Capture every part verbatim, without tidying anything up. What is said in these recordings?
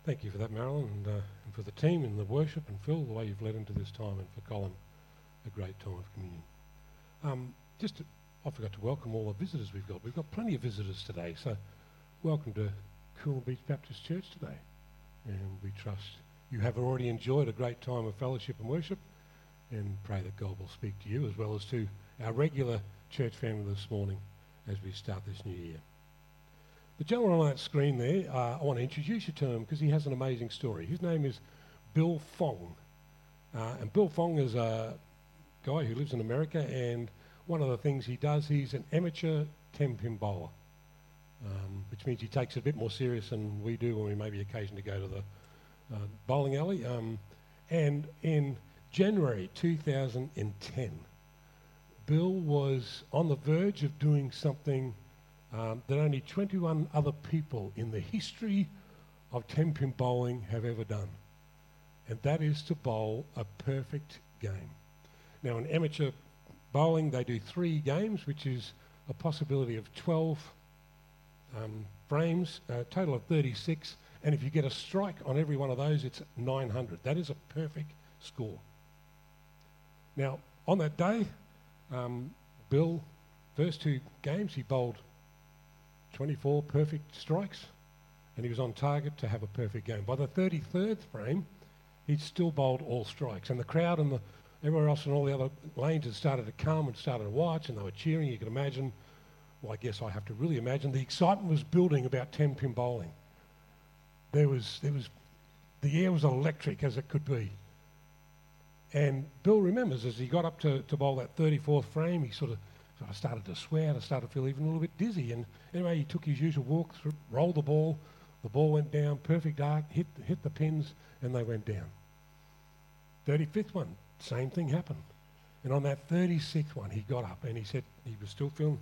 Thank you for that, Marilyn, and, uh, and for the team and the worship and Phil, the way you've led into this time, and for Colin, a great time of communion. Um, just to, I forgot to welcome all the visitors we've got. We've got plenty of visitors today, so welcome to Coolum Beach Baptist Church today. And we trust you have already enjoyed a great time of fellowship and worship, and pray that God will speak to you as well as to our regular church family this morning as we start this new year. The gentleman on that screen there, uh, I want to introduce you to him because he has an amazing story. His name is Bill Fong. Uh, and Bill Fong is a guy who lives in America, and one of the things he does, he's an amateur ten-pin bowler, um, which means he takes it a bit more serious than we do when we maybe occasion to go to the uh, bowling alley. Um, and in January two thousand ten, Bill was on the verge of doing something Um, that only twenty-one other people in the history of ten-pin bowling have ever done. And that is to bowl a perfect game. Now, in amateur bowling, they do three games, which is a possibility of twelve um, frames, a total of thirty-six. And if you get a strike on every one of those, it's nine hundred. That is a perfect score. Now, on that day, um, Bill, first two games, he bowled twenty-four perfect strikes, and he was on target to have a perfect game. By the thirty-third frame, he'd still bowled all strikes, and the crowd and the, everywhere else in all the other lanes had started to come and started to watch, and they were cheering. You can imagine, well, I guess I have to really imagine, the excitement was building about ten-pin bowling. There was, there was, the air was electric as it could be. And Bill remembers as he got up to, to bowl that thirty-fourth frame, he sort of So I started to sweat, I started to feel even a little bit dizzy. And anyway, he took his usual walk, through, rolled the ball, the ball went down, perfect arc, hit, hit the pins, and they went down. thirty-fifth one, same thing happened. And on that thirty-sixth one, he got up and he said he was still feeling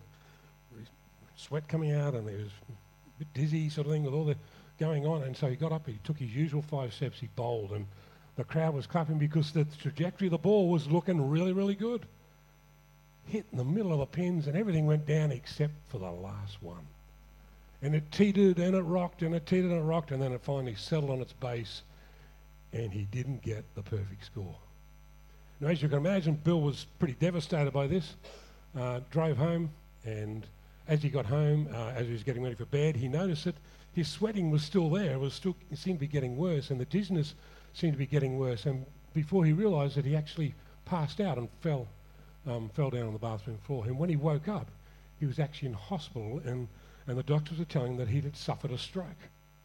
sweat coming out and he was a bit dizzy sort of thing with all the going on. And so he got up, he took his usual five steps, he bowled, and the crowd was clapping because the trajectory of the ball was looking really, really good. Hit in the middle of the pins and everything went down except for the last one. And it teetered and it rocked and it teetered and it rocked, and then it finally settled on its base, and he didn't get the perfect score. Now, as you can imagine, Bill was pretty devastated by this, uh, drove home, and as he got home, uh, as he was getting ready for bed, he noticed that his sweating was still there. It was still, it seemed to be getting worse, and the dizziness seemed to be getting worse. And before he realised that, he actually passed out and fell Um, fell down on the bathroom floor. And when he woke up, he was actually in hospital, and, and the doctors were telling him that he had suffered a stroke.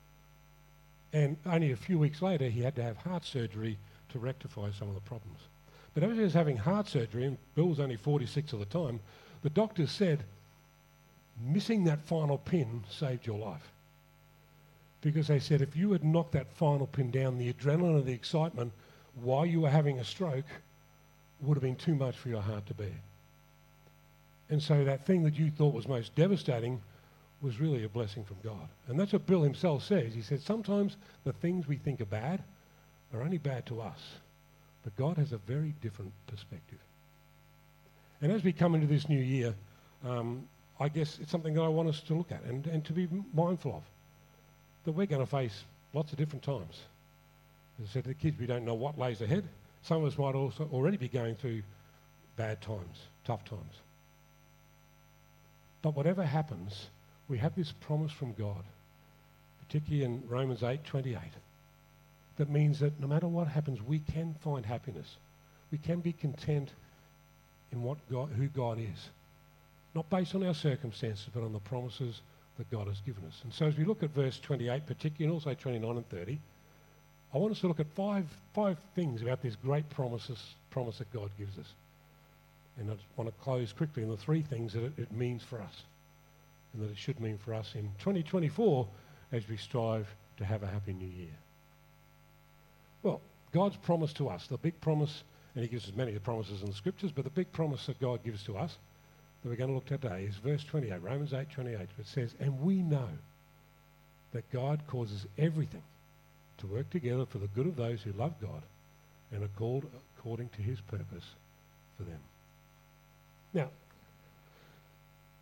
And only a few weeks later, he had to have heart surgery to rectify some of the problems. But as he was having heart surgery, and Bill was only forty-six at the time, the doctors said, missing that final pin saved your life. Because they said if you had knocked that final pin down, the adrenaline and the excitement while you were having a stroke would have been too much for your heart to bear. And so that thing that you thought was most devastating was really a blessing from God. And that's what Bill himself says. He said, sometimes the things we think are bad are only bad to us, but God has a very different perspective. And as we come into this new year, um, I guess it's something that I want us to look at and, and to be mindful of, that we're going to face lots of different times. As I said to the kids, we don't know what lays ahead. Some of us might also already be going through bad times, tough times. But whatever happens, we have this promise from God, particularly in Romans eight twenty-eight, that means that no matter what happens, we can find happiness. We can be content in what God, who God is, not based on our circumstances, but on the promises that God has given us. And so as we look at verse twenty-eight particularly, and also twenty-nine and thirty, I want us to look at five five things about this great promises, promise that God gives us. And I just want to close quickly on the three things that it, it means for us, and that it should mean for us in twenty twenty-four as we strive to have a happy new year. Well, God's promise to us, the big promise, and he gives us many of the promises in the scriptures, but the big promise that God gives to us that we're going to look at today is verse twenty-eight, Romans eight twenty-eight. It says, and we know that God causes everything to work together for the good of those who love God and are called according to his purpose for them. Now,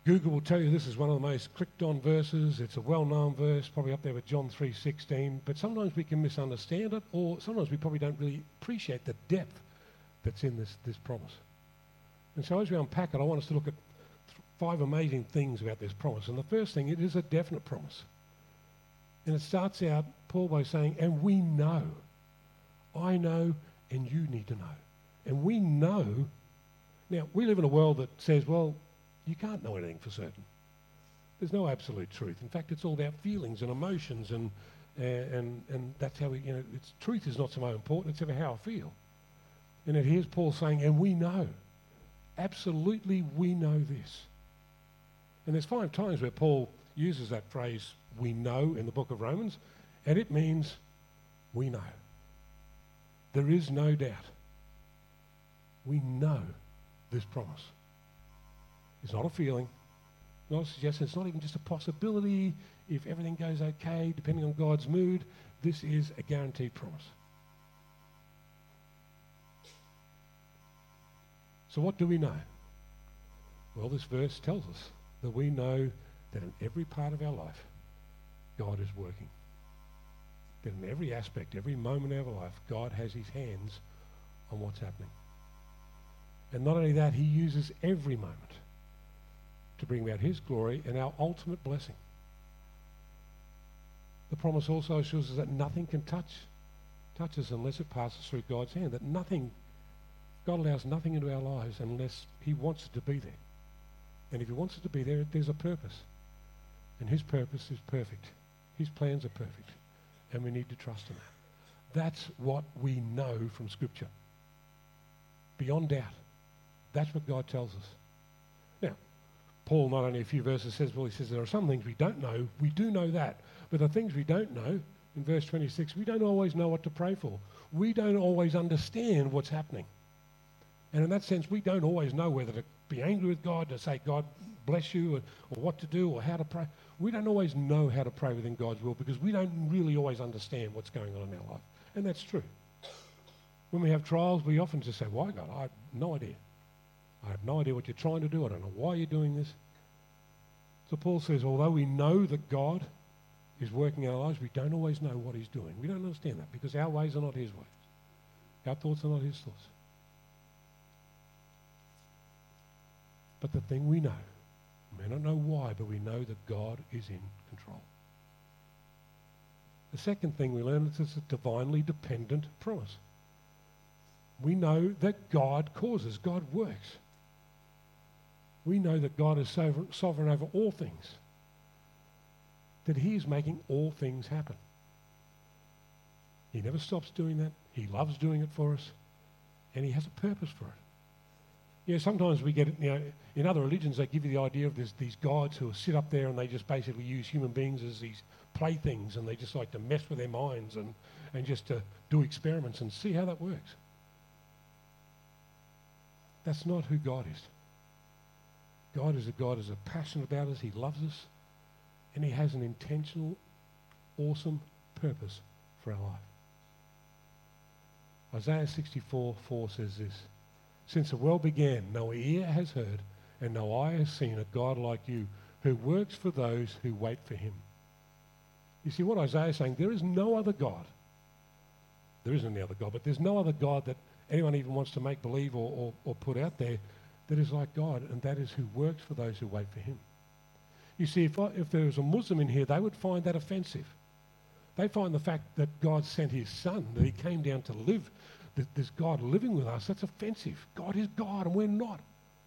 Google will tell you this is one of the most clicked on verses. It's a well-known verse, probably up there with John three sixteen, but sometimes we can misunderstand it, or sometimes we probably don't really appreciate the depth that's in this, this promise. And so as we unpack it, I want us to look at th- five amazing things about this promise. And the first thing, it is a definite promise. And it starts out, Paul, by saying, and we know. I know, and you need to know. And we know. Now, we live in a world that says, well, you can't know anything for certain. There's no absolute truth. In fact, it's all about feelings and emotions, and uh, and and that's how we, you know, it's, truth is not so much important, it's ever how I feel. And then here's Paul saying, and we know. Absolutely, we know this. And there's five times where Paul uses that phrase, we know, in the book of Romans, and it means we know. There is no doubt. We know this promise. It's not a feeling, not a suggestion, it's not even just a possibility. If everything goes okay, depending on God's mood, this is a guaranteed promise. So what do we know? Well, this verse tells us that we know that in every part of our life, God is working. That in every aspect, every moment of our life, God has his hands on what's happening. And not only that, he uses every moment to bring about his glory and our ultimate blessing. The promise also assures us that nothing can touch, touch us unless it passes through God's hand, that nothing, God allows nothing into our lives unless he wants it to be there. And if he wants it to be there, there's a purpose. And his purpose is perfect. His plans are perfect. And we need to trust in that. That's what we know from Scripture. Beyond doubt. That's what God tells us. Now, Paul, not only a few verses says, well, he says there are some things we don't know. We do know that. But the things we don't know, in verse twenty-six, we don't always know what to pray for. We don't always understand what's happening. And in that sense, we don't always know whether to be angry with God, to say, God bless you, or, or what to do, or how to pray. We don't always know how to pray within God's will because we don't really always understand what's going on in our life. And that's true. When we have trials, we often just say, why, God? I have no idea. I have no idea what you're trying to do. I don't know why you're doing this. So Paul says, although we know that God is working in our lives, we don't always know what he's doing. We don't understand that because our ways are not his ways. Our thoughts are not his thoughts. But the thing we know, we may not know why, but we know that God is in control. The second thing we learn is it's a divinely dependent promise. We know that God causes, God works. We know that God is sovereign, sovereign over all things, that he is making all things happen. He never stops doing that. He loves doing it for us, and he has a purpose for it. You know, sometimes we get, you know, in other religions they give you the idea of this, these gods who sit up there and they just basically use human beings as these playthings, and they just like to mess with their minds and, and just to do experiments and see how that works. That's not who God is. God is a God who's passionate about us, he loves us, and he has an intentional, awesome purpose for our life. Isaiah sixty-four four says this, since the world began, no ear has heard and no eye has seen a God like you who works for those who wait for him. You see what Isaiah is saying? There is no other God. There isn't any other God, but there's no other God that anyone even wants to make believe or, or, or put out there that is like God, and that is who works for those who wait for him. You see, if, I, if there was a Muslim in here, they would find that offensive. They find the fact that God sent his son, that he came down to live, that this God living with us, that's offensive. God is God and we're not.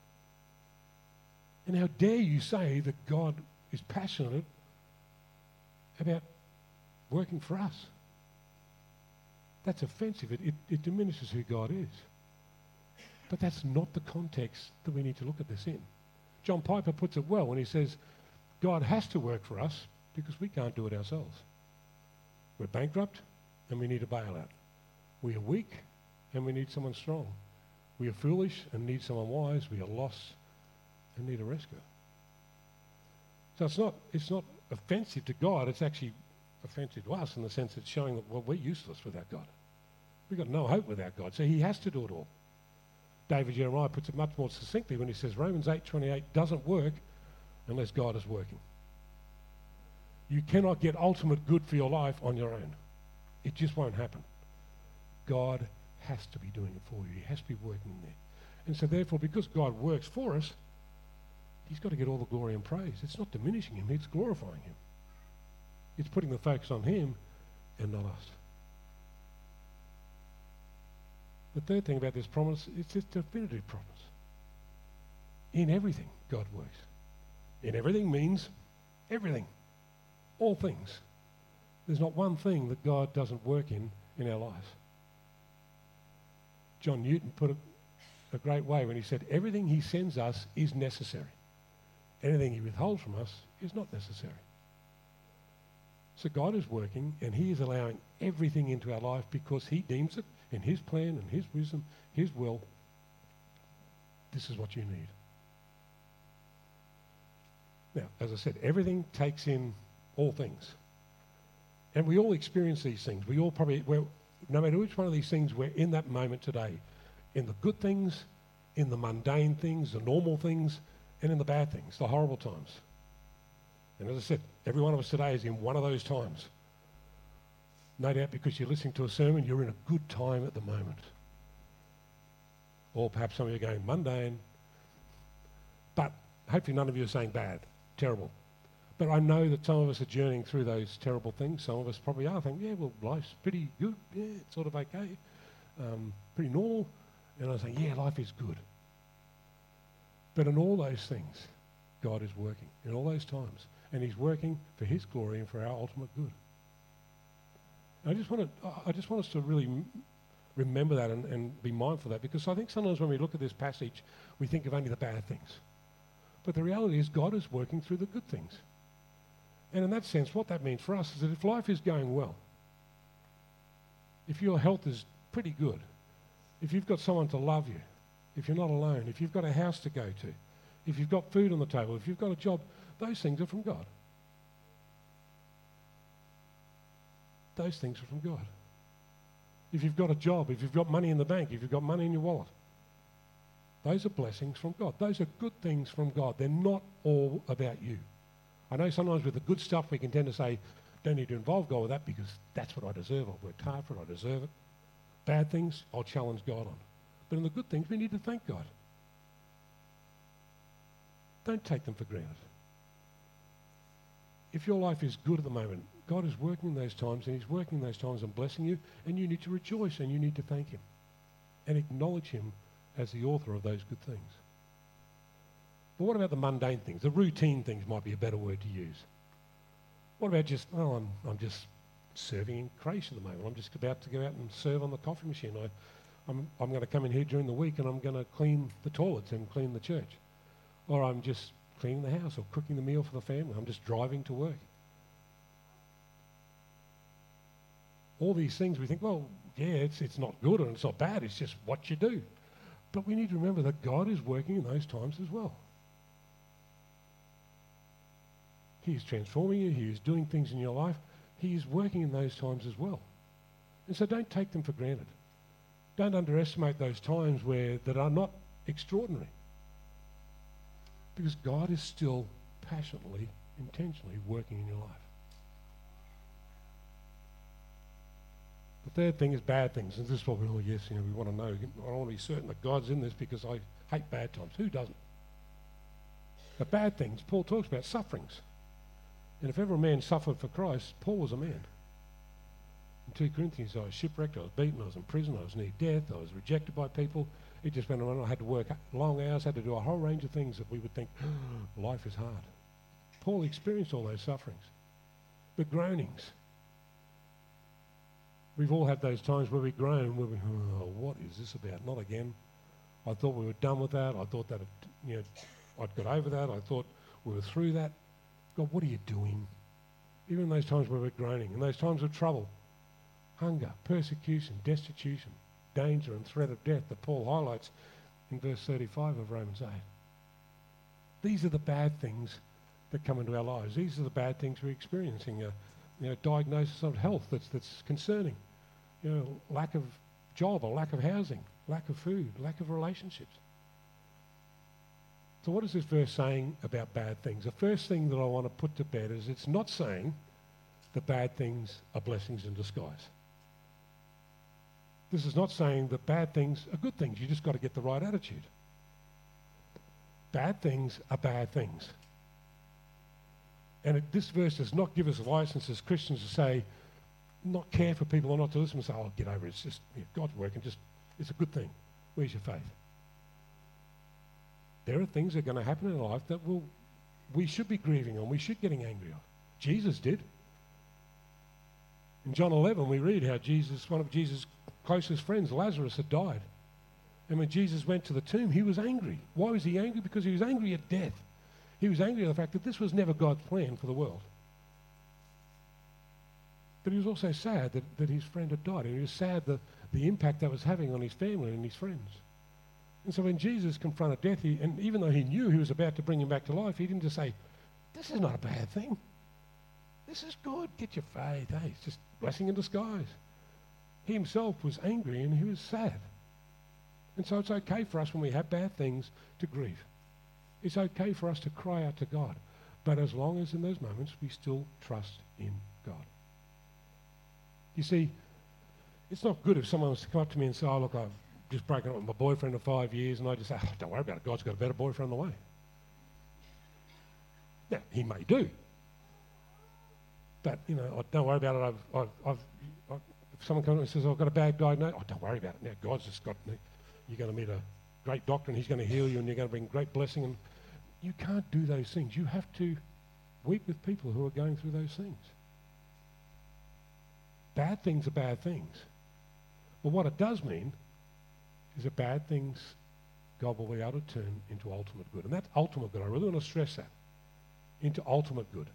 And how dare you say that God is passionate about working for us? That's offensive. It, it, it diminishes who God is. But that's not the context that we need to look at this in. John Piper puts it well when he says, God has to work for us because we can't do it ourselves. We're bankrupt and we need a bailout. We are weak and we need someone strong. We are foolish and need someone wise. We are lost and need a rescue. So it's not, it's not offensive to God. It's actually offensive to us in the sense it's showing that, well, we're useless without God. We've got no hope without God. So he has to do it all. David Jeremiah puts it much more succinctly when he says Romans eight twenty-eight doesn't work unless God is working. You cannot get ultimate good for your life on your own. It just won't happen. God has to be doing it for you. He has to be working in there. And so therefore, because God works for us, he's got to get all the glory and praise. It's not diminishing him, it's glorifying him. It's putting the focus on him and not us. The third thing about this promise, it's a definitive promise. In everything, God works. In everything means everything. All things. There's not one thing that God doesn't work in in our lives. John Newton put it a great way when he said, everything he sends us is necessary. Anything he withholds from us is not necessary. So God is working and he is allowing everything into our life because he deems it in his plan and his wisdom, his will. This is what you need. Now, as I said, everything takes in all things. And we all experience these things. We all probably, we're, no matter which one of these things, we're in that moment today. In the good things, in the mundane things, the normal things, and in the bad things, the horrible times. And as I said, every one of us today is in one of those times. No doubt because you're listening to a sermon, you're in a good time at the moment. Or perhaps some of you are going mundane. But hopefully none of you are saying bad, terrible. But I know that some of us are journeying through those terrible things. Some of us probably are thinking, yeah, well, life's pretty good. Yeah, it's sort of okay. Um, pretty normal. And I was saying, yeah, life is good. But in all those things, God is working. In all those times. And he's working for his glory and for our ultimate good. And I just want to, I just want us to really m- remember that and, and be mindful of that, because I think sometimes when we look at this passage, we think of only the bad things. But the reality is God is working through the good things. And in that sense, what that means for us is that if life is going well, if your health is pretty good, if you've got someone to love you, if you're not alone, if you've got a house to go to, if you've got food on the table, if you've got a job, those things are from God. Those things are from God. If you've got a job, if you've got money in the bank, if you've got money in your wallet, those are blessings from God. Those are good things from God. They're not all about you. I know sometimes with the good stuff we can tend to say, don't need to involve God with that because that's what I deserve. I've worked hard for it. I deserve it. Bad things, I'll challenge God on. But in the good things, we need to thank God. Don't take them for granted. If your life is good at the moment, God is working in those times, and he's working in those times and blessing you, and you need to rejoice and you need to thank him and acknowledge him as the author of those good things. But what about the mundane things? The routine things might be a better word to use. What about just, oh, I'm, I'm just serving in creche at the moment. I'm just about to go out and serve on the coffee machine. I, I'm, I'm going to come in here during the week and I'm going to clean the toilets and clean the church. Or I'm just cleaning the house or cooking the meal for the family. I'm just driving to work. All these things we think, well, yeah, it's, it's not good and it's not bad. It's just what you do. But we need to remember that God is working in those times as well. He is transforming you. He is doing things in your life. He is working in those times as well. And so don't take them for granted. Don't underestimate those times where that are not extraordinary. Because God is still passionately, intentionally working in your life. The third thing is bad things. And this is what we all, yes, you know, we want to know. I want to be certain that God's in this because I hate bad times. Who doesn't? The bad things, Paul talks about sufferings. And if ever a man suffered for Christ, Paul was a man. In two Corinthians, I was shipwrecked, I was beaten, I was in prison, I was near death, I was rejected by people. It just went on. I had to work long hours, had to do a whole range of things that we would think, oh, life is hard. Paul experienced all those sufferings. The groanings. We've all had those times where we groan, where we, oh, what is this about? Not again. I thought we were done with that. I thought that, it, you know, I'd got over that. I thought we were through that. God, what are you doing? Even in those times where we're groaning, in those times of trouble, hunger, persecution, destitution, danger and threat of death that Paul highlights in verse thirty-five of Romans eight. These are the bad things that come into our lives. These are the bad things we're experiencing. A you know, diagnosis of health that's, that's concerning. You know, lack of job or lack of housing, lack of food, lack of relationships. So what is this verse saying about bad things? The first thing that I want to put to bed is it's not saying that bad things are blessings in disguise. This is not saying that bad things are good things. You just got to get the right attitude. Bad things are bad things. And it, this verse does not give us a license as Christians to say, not care for people or not to listen and say, oh, get over it. It's just, yeah, God's working. Just, it's a good thing. Where's your faith? There are things that are going to happen in life that will, we should be grieving on. We should be getting angry on. Jesus did. In John eleven, we read how Jesus, one of Jesus' closest friends, Lazarus, had died. And when Jesus went to the tomb, he was angry. Why was he angry? Because he was angry at death. He was angry at the fact that this was never God's plan for the world. But he was also sad that, that his friend had died. And he was sad the, the impact that was having on his family and his friends. And so when Jesus confronted death, he, and even though he knew he was about to bring him back to life, he didn't just say, this is not a bad thing. This is good. Get your faith. Hey, it's just blessing in disguise. He himself was angry and he was sad. And so it's okay for us when we have bad things to grieve. It's okay for us to cry out to God. But as long as in those moments we still trust in God. You see, it's not good if someone was to come up to me and say, oh, look, I've just broken up with my boyfriend of five years, and I just say, oh, don't worry about it, God's got a better boyfriend on the way. Now, he may do. But, you know, oh, don't worry about it. I've, I've, I've, I've, if someone comes and says, oh, I've got a bad diagnosis, oh, don't worry about it. Now, God's just got me. You're going to meet a great doctor, and he's going to heal you, and you're going to bring great blessing. And you can't do those things. You have to weep with people who are going through those things. Bad things are bad things. But what it does mean is that bad things God will be able to turn into ultimate good. And that's ultimate good. I really want to stress that. Into ultimate good.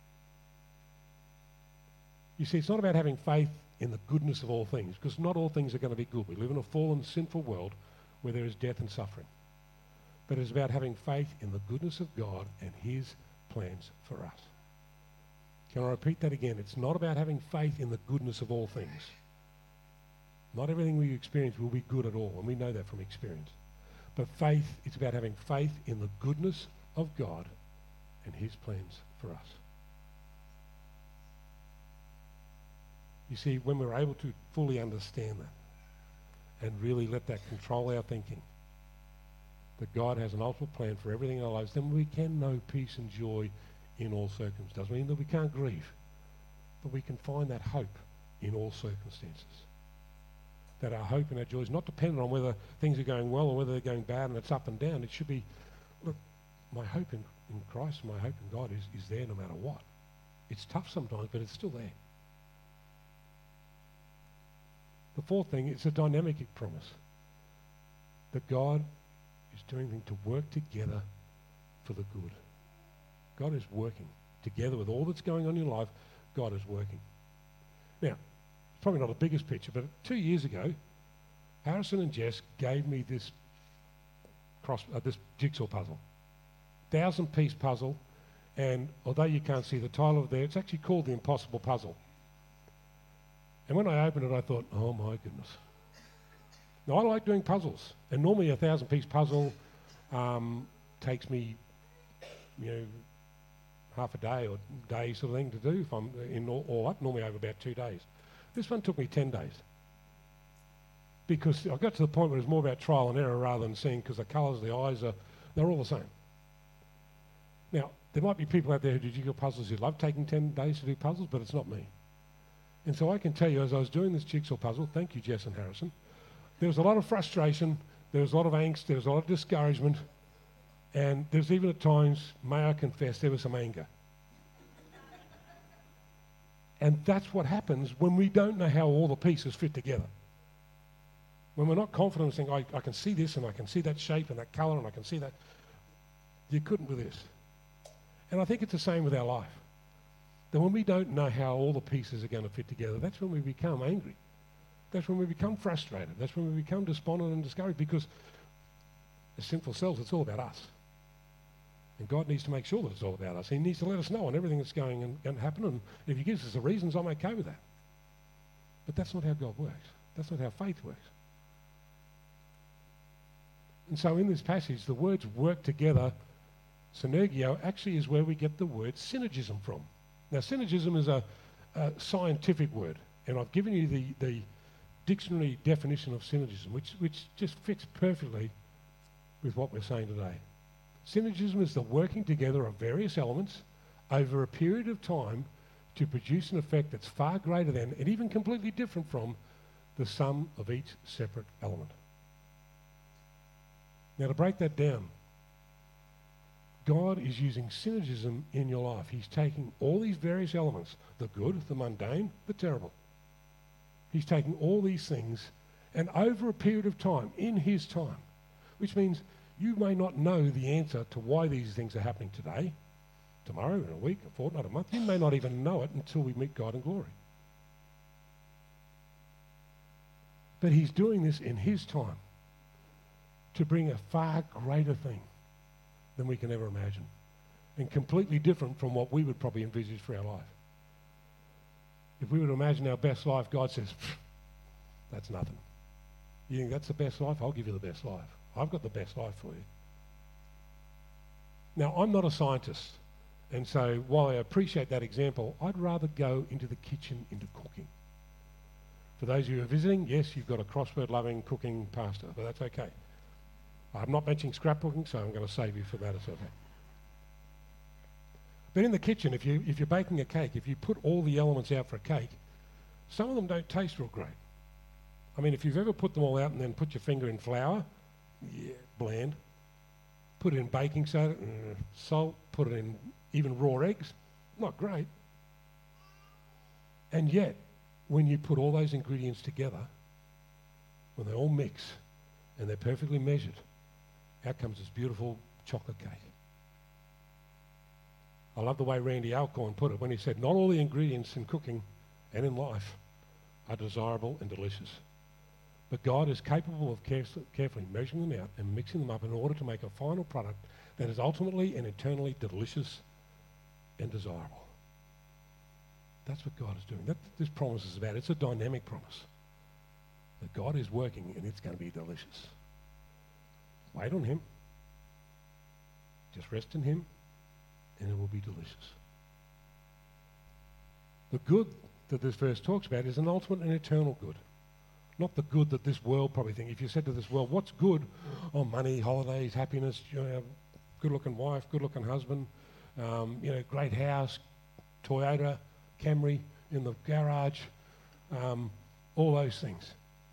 You see, it's not about having faith in the goodness of all things, because not all things are going to be good. We live in a fallen, sinful world where there is death and suffering. But it's about having faith in the goodness of God and his plans for us. Can I repeat that again? It's not about having faith in the goodness of all things. Not everything we experience will be good at all, and we know that from experience. But faith, it's about having faith in the goodness of God and his plans for us. You see, when we're able to fully understand that and really let that control our thinking, that God has an ultimate plan for everything in our lives, then we can know peace and joy in all circumstances. Doesn't mean that we can't grieve, but we can find that hope in all circumstances. That our hope and our joy is not dependent on whether things are going well or whether they're going bad and it's up and down. It should be, look, my hope in, in Christ, my hope in God is, is there no matter what. It's tough sometimes, but it's still there. The fourth thing, it's a dynamic promise. That God is doing things to work together for the good. God is working together with all that's going on in your life. God is working. Now, it's probably not the biggest picture, but two years ago, Harrison and Jess gave me this cross, uh, this jigsaw puzzle, thousand-piece puzzle, and although you can't see the title of there, it's actually called The Impossible Puzzle. And when I opened it, I thought, oh my goodness. Now, I like doing puzzles, and normally a thousand-piece puzzle um, takes me, you know, half a day or day sort of thing to do if I'm in all, all up, normally over about two days. This one took me ten days. Because I got to the point where it was more about trial and error rather than seeing, because the colours, the eyes, are they're all the same. Now, there might be people out there who do jigsaw puzzles who love taking ten days to do puzzles, but it's not me. And so I can tell you, as I was doing this jigsaw puzzle, thank you, Jess and Harrison, there was a lot of frustration, there was a lot of angst, there was a lot of discouragement, and there's even at times, may I confess, there was some anger. And that's what happens when we don't know how all the pieces fit together. When we're not confident saying, I, I can see this and I can see that shape and that colour and I can see that. You couldn't with this. And I think it's the same with our life. That when we don't know how all the pieces are going to fit together, that's when we become angry. That's when we become frustrated. That's when we become despondent and discouraged, because as sinful selves, it's all about us. And God needs to make sure that it's all about us. He needs to let us know on everything that's going and, and happening. And if he gives us the reasons, I'm okay with that. But that's not how God works. That's not how faith works. And so in this passage, the words work together Synergio actually is where we get the word synergism from. Now, synergism is a, a scientific word, and I've given you the, the dictionary definition of synergism, which, which just fits perfectly with what we're saying today. Synergism is the working together of various elements over a period of time to produce an effect that's far greater than, and even completely different from, the sum of each separate element. Now, to break that down, God is using synergism in your life. He's taking all these various elements, the good, the mundane, the terrible. He's taking all these things, and over a period of time, in his time, which means you may not know the answer to why these things are happening today, tomorrow, in a week, a fortnight, a month. You may not even know it until we meet God in glory. But he's doing this in his time to bring a far greater thing than we can ever imagine, and completely different from what we would probably envisage for our life. If we were to imagine our best life, God says, that's nothing. You think that's the best life? I'll give you the best life. I've got the best life for you. Now, I'm not a scientist, and so while I appreciate that example, I'd rather go into the kitchen, into cooking. For those of you who are visiting, yes, you've got a crossword-loving cooking pastor, but that's okay. I'm not mentioning scrapbooking, so I'm going to save you for that. It's okay. But in the kitchen, if, you, if you're baking a cake, if you put all the elements out for a cake, some of them don't taste real great. I mean, if you've ever put them all out and then put your finger in flour, yeah, bland. Put it in baking soda, mm, salt, put it in even raw eggs, not great. And yet, when you put all those ingredients together, when they all mix and they're perfectly measured, out comes this beautiful chocolate cake. I love the way Randy Alcorn put it when he said, not all the ingredients in cooking and in life are desirable and delicious. But God is capable of caref- carefully measuring them out and mixing them up in order to make a final product that is ultimately and eternally delicious and desirable. That's what God is doing. That this promise is about. It's a dynamic promise. That God is working and it's going to be delicious. Wait on him. Just rest in him and it will be delicious. The good that this verse talks about is an ultimate and eternal good. Not the good that this world probably thinks. If you said to this world, what's good? Oh, money, holidays, happiness, you know, good-looking wife, good-looking husband, um, you know, great house, Toyota, Camry in the garage, um, all those things.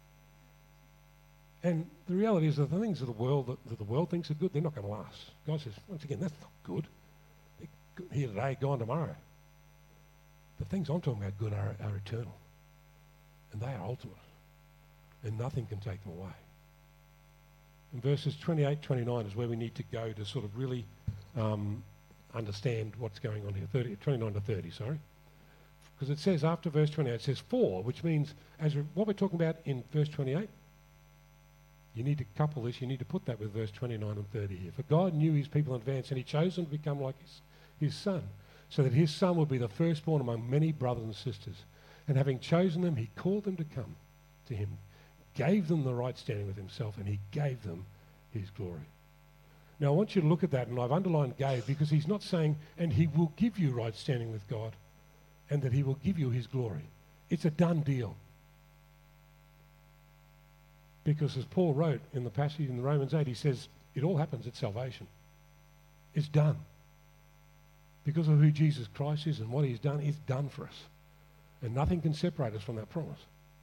And the reality is that the things of the world that, that the world thinks are good, they're not going to last. God says, once again, that's not good. They're here today, gone tomorrow. The things I'm talking about good are, are eternal. And they are ultimate. And nothing can take them away. And verses twenty-eight, twenty-nine is where we need to go to sort of really um, understand what's going on here. thirty, twenty-nine to thirty, sorry. Because it says after verse twenty-eight, it says for, which means as we, what we're talking about in verse twenty-eight, you need to couple this, you need to put that with verse twenty-nine and thirty here. For God knew his people in advance, and he chose them to become like his, his son, so that his son would be the firstborn among many brothers and sisters. And having chosen them, he called them to come to him, gave them the right standing with himself, and he gave them his glory. Now, I want you to look at that, and I've underlined gave, because he's not saying, and he will give you right standing with God, and that he will give you his glory. It's a done deal. Because as Paul wrote in the passage in Romans eight, he says, it all happens at salvation. It's done. Because of who Jesus Christ is and what he's done, it's done for us. And nothing can separate us from that promise.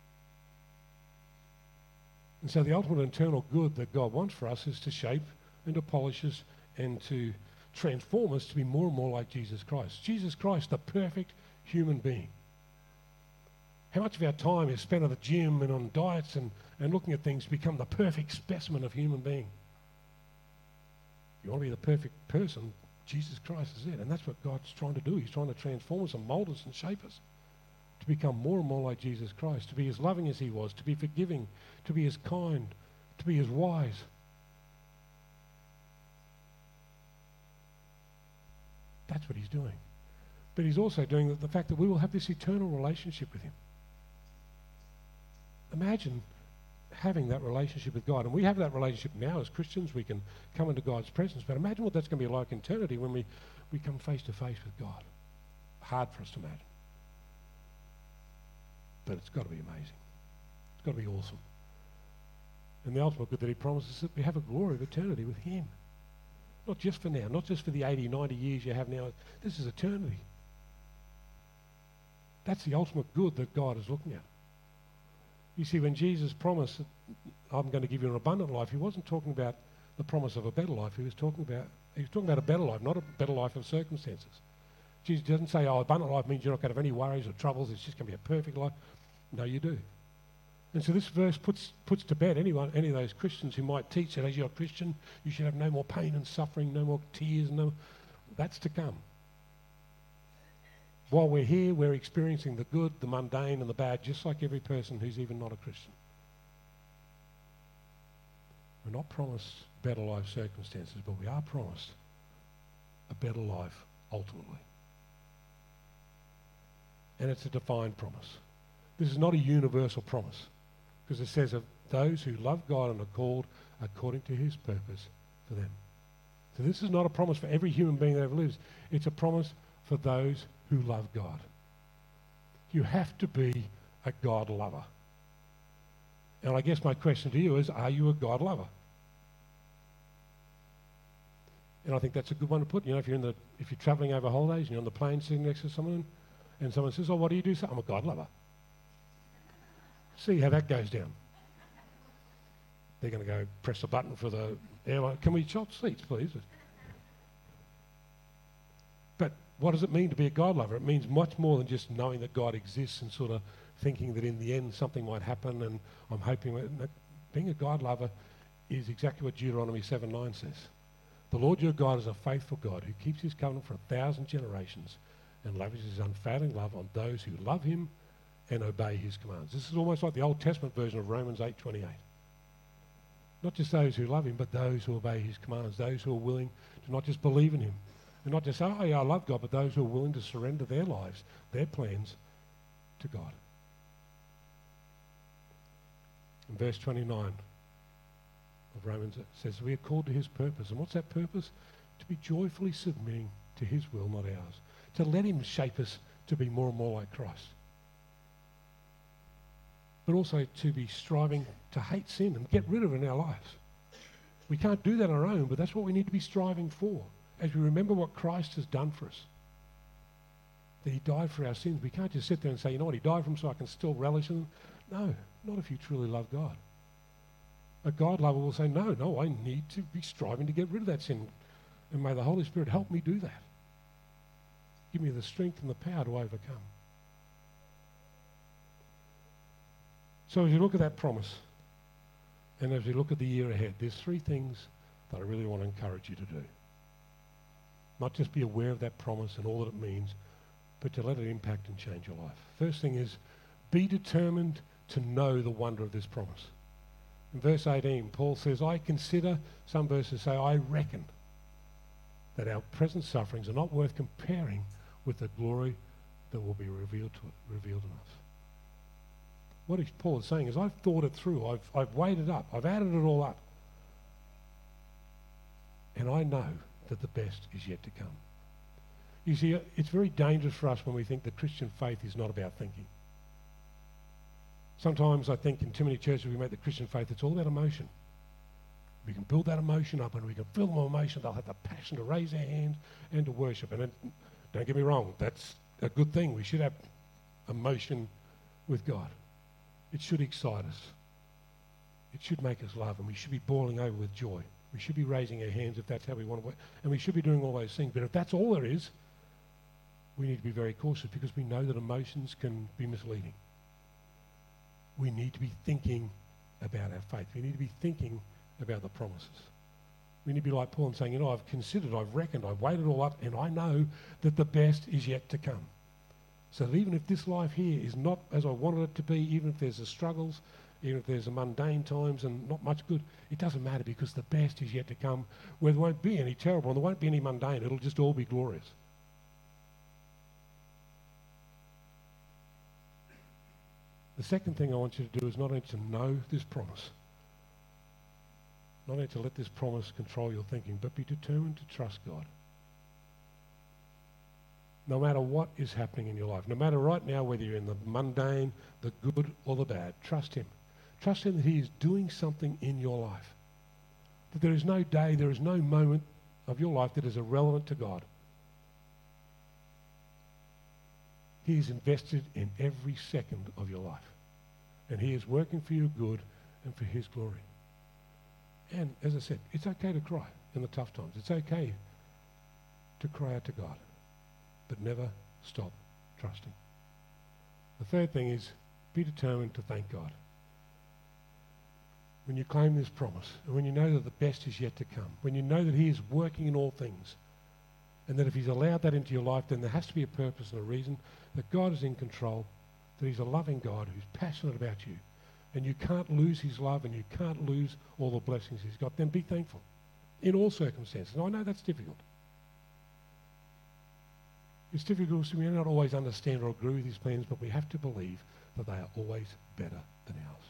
And so the ultimate eternal good that God wants for us is to shape and to polish us and to transform us to be more and more like Jesus Christ. Jesus Christ, the perfect human being. How much of our time is spent at the gym and on diets and, and looking at things to become the perfect specimen of human being? You want to be the perfect person, Jesus Christ is it. And that's what God's trying to do. He's trying to transform us and mold us and shape us to become more and more like Jesus Christ, to be as loving as he was, to be forgiving, to be as kind, to be as wise. That's what he's doing. But he's also doing the, the fact that we will have this eternal relationship with him. Imagine having that relationship with God. And we have that relationship now as Christians. We can come into God's presence. But imagine what that's going to be like in eternity when we, we come face to face with God. Hard for us to imagine. But it's got to be amazing. It's got to be awesome. And the ultimate good that he promises is that we have a glory of eternity with him. Not just for now, not just for the eighty, ninety years you have now. This is eternity. That's the ultimate good that God is looking at. You see, when Jesus promised that I'm going to give you an abundant life, he wasn't talking about the promise of a better life. He was talking about he was talking about a better life, not a better life of circumstances. Jesus doesn't say, oh, abundant life means you're not going to have any worries or troubles. It's just going to be a perfect life. No, you do. And so this verse puts puts to bed anyone, any of those Christians who might teach that as you're a Christian, you should have no more pain and suffering, no more tears. No, that's to come. While we're here, we're experiencing the good, the mundane, and the bad, just like every person who's even not a Christian. We're not promised better life circumstances, but we are promised a better life ultimately. And it's a defined promise. This is not a universal promise, because it says of those who love God and are called according to his purpose for them. So this is not a promise for every human being that ever lives. It's a promise for those who love God. You have to be a God lover. And I guess my question to you is, are you a God lover? And I think that's a good one to put. You know, if you're in the if you're travelling over holidays and you're on the plane sitting next to someone, and someone says, "Oh, what do you do?" So, I'm a God lover. See how that goes down. They're going to go press a button for the airline. Can we swap seats, please? But what does it mean to be a God lover? It means much more than just knowing that God exists and sort of thinking that in the end something might happen, and I'm hoping that being a God lover is exactly what Deuteronomy seven nine says. The Lord your God is a faithful God who keeps his covenant for a thousand generations and lavishes his unfailing love on those who love him and obey his commands. This is almost like the Old Testament version of Romans eight twenty-eight. Not just those who love him, but those who obey his commands, those who are willing to not just believe in him, and not just say, oh yeah, I love God, but those who are willing to surrender their lives, their plans to God. In verse twenty-nine of Romans, it says, we are called to his purpose. And what's that purpose? To be joyfully submitting to his will, not ours. To let him shape us to be more and more like Christ. But also to be striving to hate sin and get rid of it in our lives. We can't do that on our own, but that's what we need to be striving for. As we remember what Christ has done for us. That he died for our sins. We can't just sit there and say, you know what, he died for them so I can still relish in them. No, not if you truly love God. A God lover will say, no, no, I need to be striving to get rid of that sin. And may the Holy Spirit help me do that. Give me the strength and the power to overcome. So as you look at that promise, and as we look at the year ahead, there's three things that I really want to encourage you to do. Not just be aware of that promise and all that it means, but to let it impact and change your life. First thing is, be determined to know the wonder of this promise. In verse eighteen, Paul says, I consider, some verses say, I reckon that our present sufferings are not worth comparing with the glory that will be revealed to it, revealed in us. What Paul is saying is, I've thought it through, I've, I've weighed it up, I've added it all up. And I know that the best is yet to come. You see, it's very dangerous for us when we think the Christian faith is not about thinking. Sometimes I think in too many churches we make the Christian faith, it's all about emotion. We can build that emotion up and we can fill them with emotion. They'll have the passion to raise their hands and to worship. And it, don't get me wrong, that's a good thing. We should have emotion with God. It should excite us. It should make us love, and we should be boiling over with joy. We should be raising our hands if that's how we want to work. And we should be doing all those things. But if that's all there is, we need to be very cautious because we know that emotions can be misleading. We need to be thinking about our faith. We need to be thinking about the promises. We need to be like Paul and saying, you know, I've considered, I've reckoned, I've weighed it all up, and I know that the best is yet to come. So that even if this life here is not as I wanted it to be, even if there's the struggles, even if there's the mundane times and not much good, it doesn't matter because the best is yet to come, where there won't be any terrible and there won't be any mundane. It'll just all be glorious. The second thing I want you to do is not only to know this promise, not only to let this promise control your thinking, but be determined to trust God. No matter what is happening in your life, no matter right now whether you're in the mundane, the good or the bad, trust him. Trust him that he is doing something in your life. That there is no day, there is no moment of your life that is irrelevant to God. He is invested in every second of your life. And he is working for your good and for his glory. And as I said, it's okay to cry in the tough times. It's okay to cry out to God, but never stop trusting. The third thing is be determined to thank God. When you claim this promise, and when you know that the best is yet to come, when you know that he is working in all things, and that if he's allowed that into your life, then there has to be a purpose and a reason, that God is in control, that he's a loving God who's passionate about you, and you can't lose his love and you can't lose all the blessings he's got, then be thankful in all circumstances. And I know that's difficult. It's difficult because we may not always understand or agree with his plans, but we have to believe that they are always better than ours.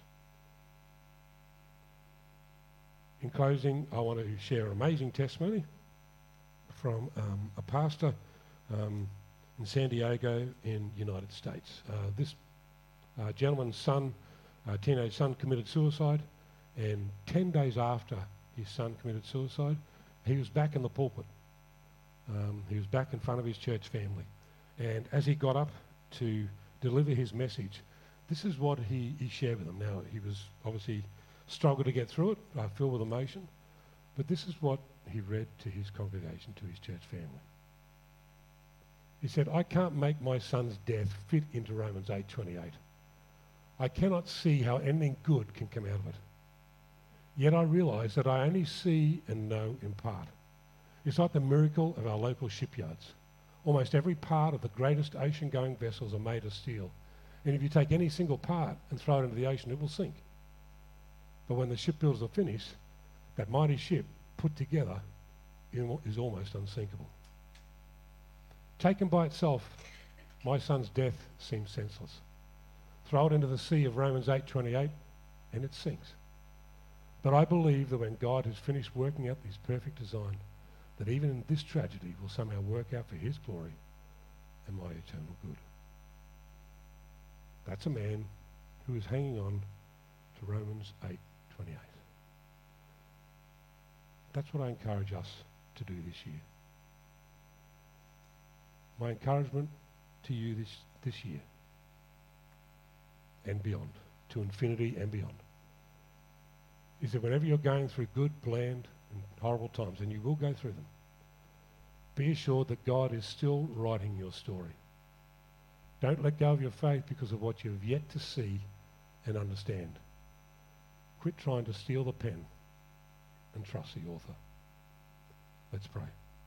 In closing, I want to share an amazing testimony from um, a pastor um, in San Diego in the United States. Uh, this uh, gentleman's son, uh, teenage son, committed suicide, and ten days after his son committed suicide, he was back in the pulpit. Um, he was back in front of his church family. And as he got up to deliver his message, this is what he, he shared with them. Now, he was obviously struggled to get through it, uh, filled with emotion, but this is what he read to his congregation, to his church family. He said, "I can't make my son's death fit into Romans eight twenty-eight. I cannot see how anything good can come out of it. Yet I realise that I only see and know in part. It's like the miracle of our local shipyards. Almost every part of the greatest ocean-going vessels are made of steel. And if you take any single part and throw it into the ocean, it will sink. But when the shipbuilders are finished, that mighty ship put together is almost unsinkable. Taken by itself, my son's death seems senseless. Throw it into the sea of Romans eight twenty-eight and it sinks. But I believe that when God has finished working out his perfect design, that even in this tragedy will somehow work out for his glory and my eternal good." That's a man who is hanging on to Romans eight twenty-eight. That's what I encourage us to do this year. My encouragement to you this, this year and beyond, to infinity and beyond, is that whenever you're going through good, bland, and horrible times, and you will go through them, be assured that God is still writing your story. Don't let go of your faith because of what you've yet to see and understand. Quit trying to steal the pen and trust the author. Let's pray.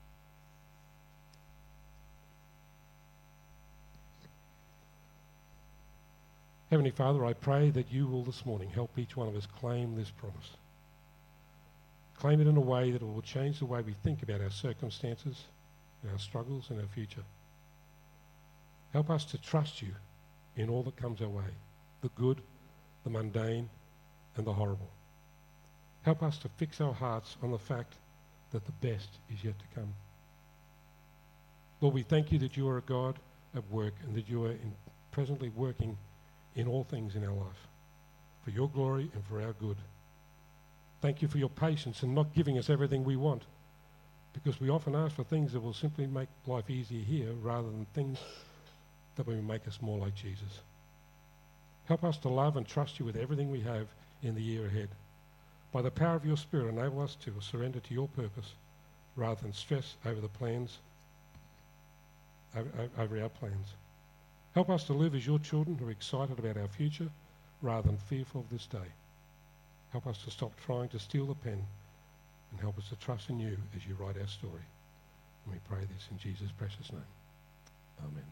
Heavenly Father, I pray that you will this morning help each one of us claim this promise. Claim it in a way that it will change the way we think about our circumstances, our struggles, and our future. Help us to trust you in all that comes our way, the good, the mundane, and the horrible. Help us to fix our hearts on the fact that the best is yet to come. Lord, we thank you that you are a God at work and that you are in presently working in all things in our life, for your glory and for our good. Thank you for your patience and not giving us everything we want, because we often ask for things that will simply make life easier here rather than things that will make us more like Jesus. Help us to love and trust you with everything we have in the year ahead. By the power of your Spirit, enable us to surrender to your purpose rather than stress over the plans, over, over our plans. Help us to live as your children who are excited about our future rather than fearful of this day. Help us to stop trying to steal the pen and help us to trust in you as you write our story. And we pray this in Jesus' precious name. Amen.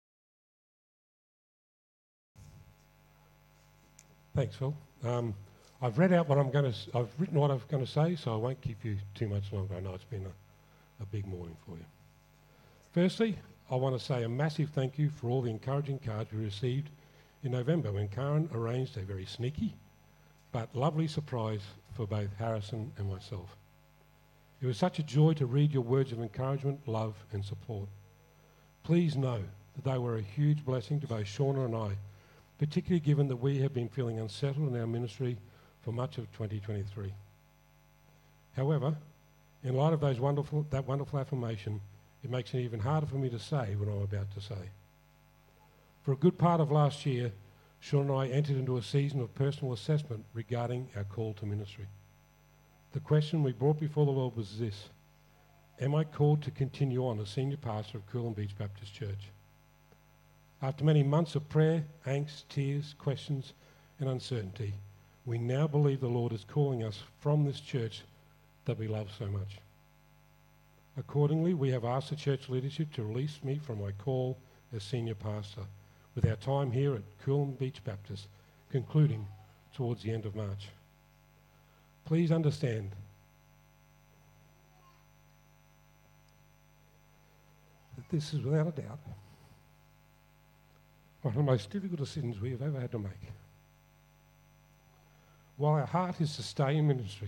Thanks, Phil. Um, I've read out what I'm going to, I've written what I'm going to say, so I won't keep you too much longer. I know it's been a, a big morning for you. Firstly, I want to say a massive thank you for all the encouraging cards we received in November when Karen arranged a very sneaky but lovely surprise for both Harrison and myself. It was such a joy to read your words of encouragement, love and support. Please know that they were a huge blessing to both Shauna and I, particularly given that we have been feeling unsettled in our ministry for much of twenty twenty-three. However, in light of those wonderful, that wonderful affirmation, it makes it even harder for me to say what I'm about to say. For a good part of last year, Sean and I entered into a season of personal assessment regarding our call to ministry. The question we brought before the Lord was this: am I called to continue on as senior pastor of Coolum Beach Baptist Church? After many months of prayer, angst, tears, questions and uncertainty, we now believe the Lord is calling us from this church that we love so much. Accordingly, we have asked the church leadership to release me from my call as senior pastor, with our time here at Coolum Beach Baptist concluding towards the end of March. Please understand that this is without a doubt one of the most difficult decisions we have ever had to make. While our heart is to stay in ministry,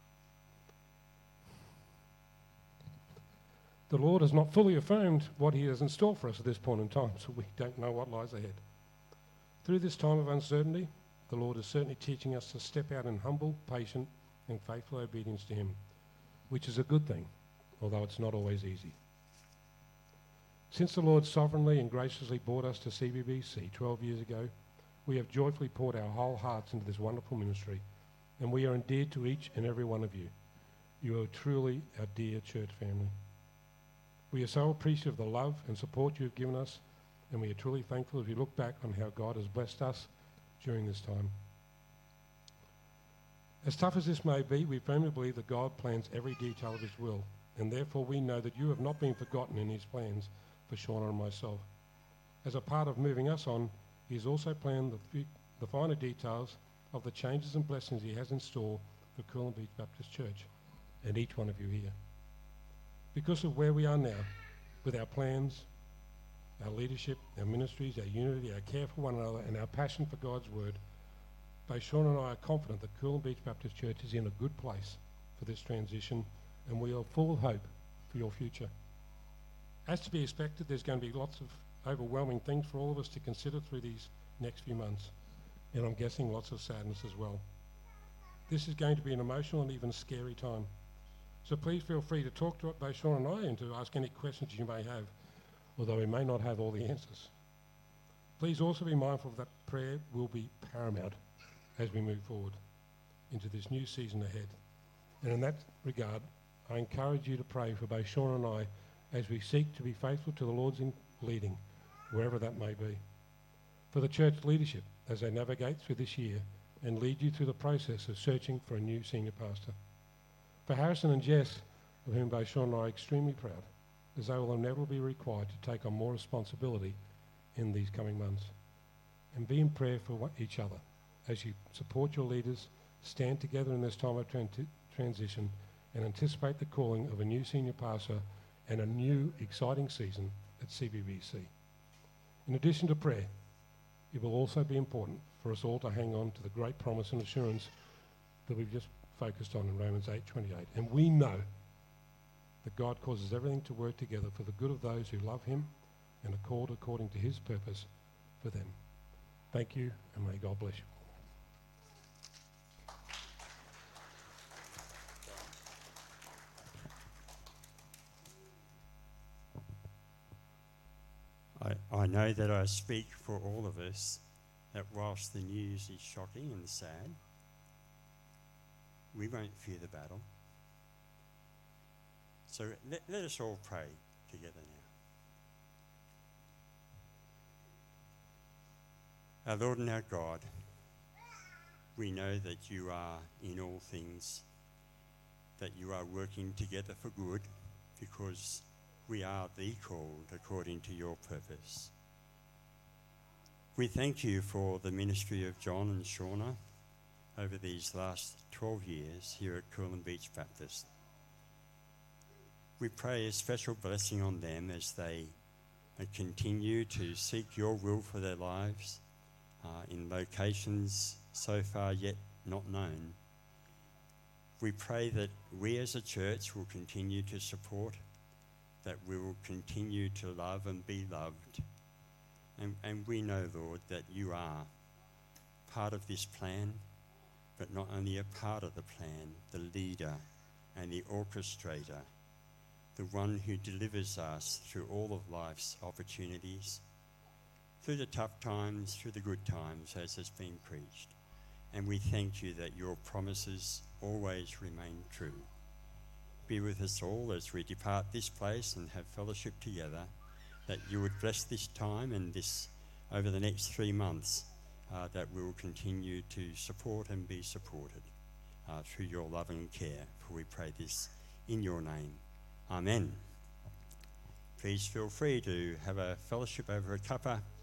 the Lord has not fully affirmed what he has in store for us at this point in time, so we don't know what lies ahead. Through this time of uncertainty, the Lord is certainly teaching us to step out in humble, patient, and faithful obedience to him, which is a good thing, although it's not always easy. Since the Lord sovereignly and graciously brought us to C B B C twelve years ago, we have joyfully poured our whole hearts into this wonderful ministry, and we are endeared to each and every one of you. You are truly our dear church family. We are so appreciative of the love and support you have given us, and we are truly thankful as we look back on how God has blessed us during this time. As tough as this may be, we firmly believe that God plans every detail of his will, and therefore we know that you have not been forgotten in his plans for Shauna and myself. As a part of moving us on, he has also planned the, f- the finer details of the changes and blessings he has in store for Coolum Beach Baptist Church and each one of you here. Because of where we are now, with our plans, our leadership, our ministries, our unity, our care for one another, and our passion for God's word, both Sean and I are confident that Coolum Beach Baptist Church is in a good place for this transition, and we are full of hope for your future. As to be expected, there's going to be lots of overwhelming things for all of us to consider through these next few months, and I'm guessing lots of sadness as well. This is going to be an emotional and even scary time. So please feel free to talk to both Sean and I and to ask any questions you may have, although we may not have all the answers. Please also be mindful that prayer will be paramount as we move forward into this new season ahead. And in that regard, I encourage you to pray for both Sean and I as we seek to be faithful to the Lord's in leading, wherever that may be. For the church leadership as they navigate through this year and lead you through the process of searching for a new senior pastor. For Harrison and Jess, of whom both Sean and I are extremely proud, as they will inevitably be required to take on more responsibility in these coming months. And be in prayer for each other as you support your leaders, stand together in this time of tran- transition, and anticipate the calling of a new senior pastor and a new exciting season at C B B C. In addition to prayer, it will also be important for us all to hang on to the great promise and assurance that we've just focused on in Romans eight twenty-eight. And we know that God causes everything to work together for the good of those who love him and are called according to his purpose for them. Thank you, and may God bless you. I, I know that I speak for all of us that whilst the news is shocking and sad, we won't fear the battle. So let, let us all pray together now. Our Lord and our God, we know that you are in all things, that you are working together for good, because we are the called according to your purpose. We thank you for the ministry of John and Shauna, over these last twelve years here at Coolum Beach Baptist. We pray a special blessing on them as they uh, continue to seek your will for their lives uh, in locations so far yet not known. We pray that we as a church will continue to support, that we will continue to love and be loved. And, and we know, Lord, that you are part of this plan, but not only a part of the plan, the leader and the orchestrator, the one who delivers us through all of life's opportunities, through the tough times, through the good times, as has been preached. And we thank you that your promises always remain true. Be with us all as we depart this place and have fellowship together, that you would bless this time and this over the next three months, uh, that we will continue to support and be supported uh, through your love and care. For we pray this in your name. Amen. Please feel free to have a fellowship over a cuppa